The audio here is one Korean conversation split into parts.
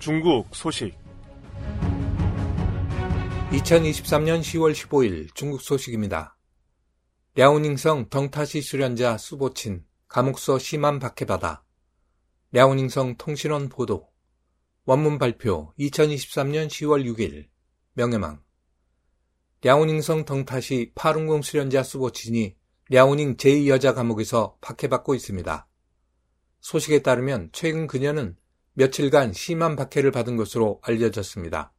중국 소식 2023년 10월 15일 중국 소식입니다. 랴오닝성 덩타시 수련자 수보친 감옥서 심한 박해받아. 랴오닝성 통신원 보도. 원문 발표 2023년 10월 6일 명예망. 랴오닝성 덩타시 파룬궁 수련자 수보친이 랴오닝 제2여자 감옥에서 박해받고 있습니다. 소식에 따르면 최근 그녀는 며칠간 심한 박해를 받은 것으로 알려졌습니다.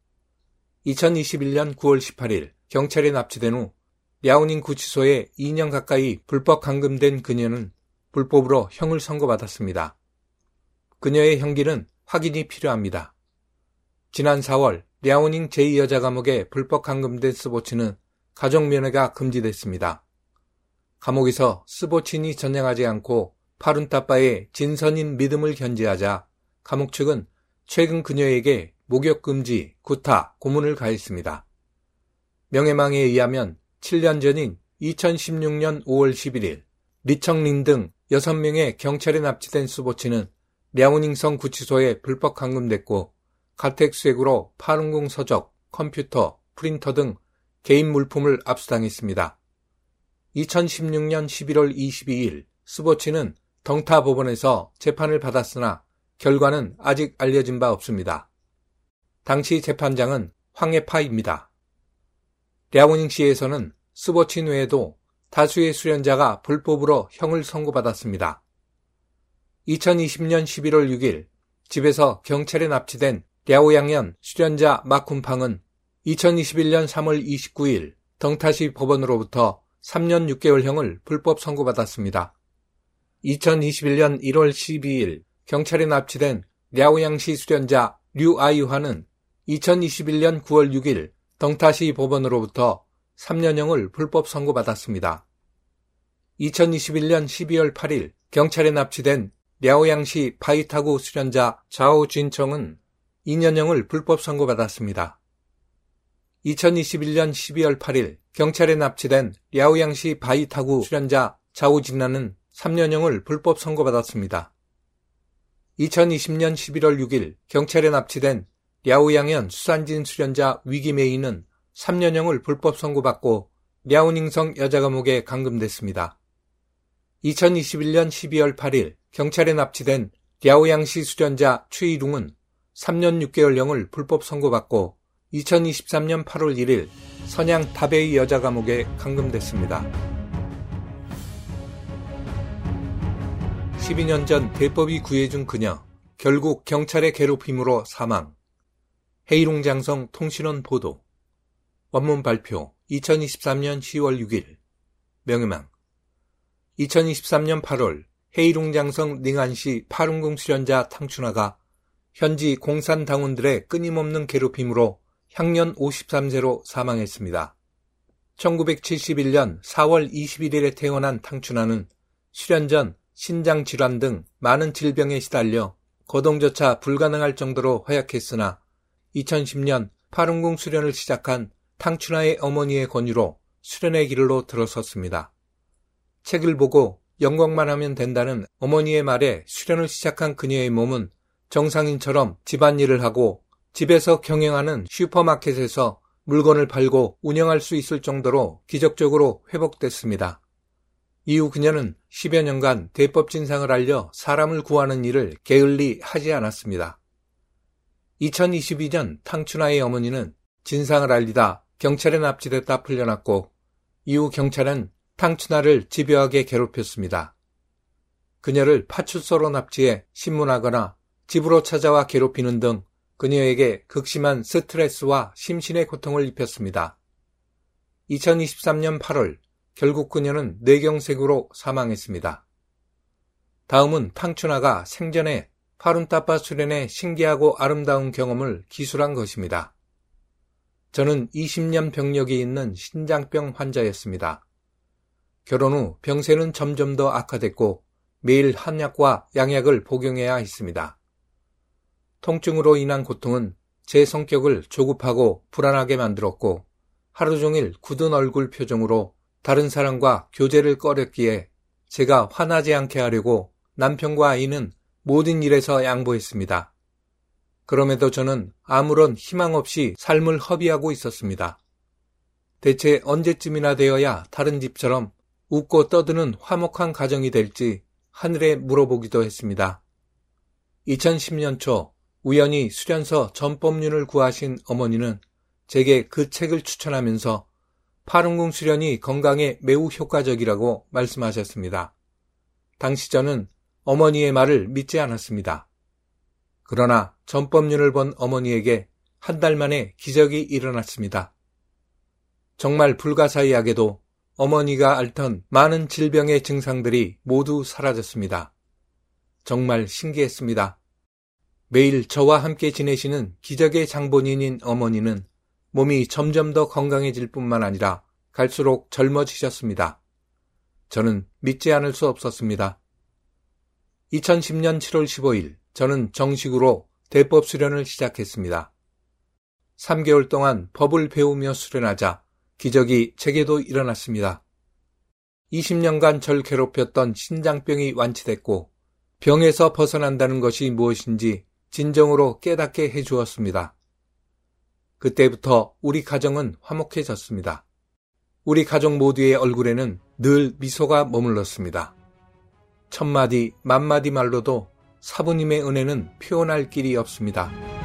2021년 9월 18일 경찰에 납치된 후 랴오닝 구치소에 2년 가까이 불법 감금된 그녀는 불법으로 형을 선고받았습니다. 그녀의 형기는 확인이 필요합니다. 지난 4월 랴오닝 제2여자 감옥에 불법 감금된 스보친은 가족면회가 금지됐습니다. 감옥에서 스보친이 전향하지 않고 파룬따빠의 진선인 믿음을 견지하자 감옥 측은 최근 그녀에게 목욕 금지, 구타, 고문을 가했습니다. 명예망에 의하면 7년 전인 2016년 5월 11일 리청린 등 6명의 경찰에 납치된 수보치는 랴오닝성 구치소에 불법 감금됐고 가택수색으로 파룬궁 서적, 컴퓨터, 프린터 등 개인 물품을 압수당했습니다. 2016년 11월 22일 스보치는 덩타 법원에서 재판을 받았으나 결과는 아직 알려진 바 없습니다. 당시 재판장은 황해파입니다. 랴오닝시에서는 스보친 외에도 다수의 수련자가 불법으로 형을 선고받았습니다. 2020년 11월 6일 집에서 경찰에 납치된 랴오양현 수련자 마쿤팡은 2021년 3월 29일 덩타시 법원으로부터 3년 6개월형을 불법 선고받았습니다. 2021년 1월 12일 경찰에 납치된 랴오양시 수련자 류아이화는 2021년 9월 6일 덩타시 법원으로부터 3년형을 불법 선고받았습니다. 2021년 12월 8일 경찰에 납치된 랴오양시 바이타구 수련자 자오진청은 2년형을 불법 선고받았습니다. 2021년 12월 8일 경찰에 납치된 랴오양시 바이타구 수련자 자오진나는 3년형을 불법 선고받았습니다. 2020년 11월 6일 경찰에 납치된 랴오양현 수산진 수련자 위기메이는 3년형을 불법 선고받고 랴오닝성 여자감옥에 감금됐습니다. 2021년 12월 8일 경찰에 납치된 랴오양시 수련자 추이룽은 3년 6개월형을 불법 선고받고 2023년 8월 1일 선양 다베이 여자감옥에 감금됐습니다. 12년 전 대법이 구해준 그녀, 결국 경찰의 괴롭힘으로 사망. 헤이룽장성 통신원 보도. 원문 발표 2023년 10월 6일 명예망. 2023년 8월 헤이룽장성 닝안시 파룬궁 수련자 탕춘아가 현지 공산당원들의 끊임없는 괴롭힘으로 향년 53세로 사망했습니다. 1971년 4월 21일에 태어난 탕춘아는 수련 전 신장질환 등 많은 질병에 시달려 거동조차 불가능할 정도로 허약했으나 2010년 파룬궁 수련을 시작한 탕춘아의 어머니의 권유로 수련의 길로 들어섰습니다. 책을 보고 영광만 하면 된다는 어머니의 말에 수련을 시작한 그녀의 몸은 정상인처럼 집안일을 하고 집에서 경영하는 슈퍼마켓에서 물건을 팔고 운영할 수 있을 정도로 기적적으로 회복됐습니다. 이후 그녀는 10여 년간 대법 진상을 알려 사람을 구하는 일을 게을리 하지 않았습니다. 2022년 탕춘아의 어머니는 진상을 알리다 경찰에 납치됐다 풀려났고 이후 경찰은 탕춘아를 집요하게 괴롭혔습니다. 그녀를 파출소로 납치해 신문하거나 집으로 찾아와 괴롭히는 등 그녀에게 극심한 스트레스와 심신의 고통을 입혔습니다. 2023년 8월 결국 그녀는 뇌경색으로 사망했습니다. 다음은 탕춘아가 생전에 파룬따빠 수련의 신기하고 아름다운 경험을 기술한 것입니다. 저는 20년 병력이 있는 신장병 환자였습니다. 결혼 후 병세는 점점 더 악화됐고 매일 한약과 양약을 복용해야 했습니다. 통증으로 인한 고통은 제 성격을 조급하고 불안하게 만들었고 하루 종일 굳은 얼굴 표정으로 다른 사람과 교제를 꺼렸기에 제가 화나지 않게 하려고 남편과 아이는 모든 일에서 양보했습니다. 그럼에도 저는 아무런 희망 없이 삶을 허비하고 있었습니다. 대체 언제쯤이나 되어야 다른 집처럼 웃고 떠드는 화목한 가정이 될지 하늘에 물어보기도 했습니다. 2010년 초 우연히 수련서 전법륜을 구하신 어머니는 제게 그 책을 추천하면서 파룬궁 수련이 건강에 매우 효과적이라고 말씀하셨습니다. 당시 저는 어머니의 말을 믿지 않았습니다. 그러나 전법륜을 본 어머니에게 한 달 만에 기적이 일어났습니다. 정말 불가사의하게도 어머니가 앓던 많은 질병의 증상들이 모두 사라졌습니다. 정말 신기했습니다. 매일 저와 함께 지내시는 기적의 장본인인 어머니는 몸이 점점 더 건강해질 뿐만 아니라 갈수록 젊어지셨습니다. 저는 믿지 않을 수 없었습니다. 2010년 7월 15일 저는 정식으로 대법 수련을 시작했습니다. 3개월 동안 법을 배우며 수련하자 기적이 제게도 일어났습니다. 20년간 절 괴롭혔던 신장병이 완치됐고 병에서 벗어난다는 것이 무엇인지 진정으로 깨닫게 해주었습니다. 그때부터 우리 가정은 화목해졌습니다. 우리 가족 모두의 얼굴에는 늘 미소가 머물렀습니다. 천마디, 만마디 말로도 사부님의 은혜는 표현할 길이 없습니다.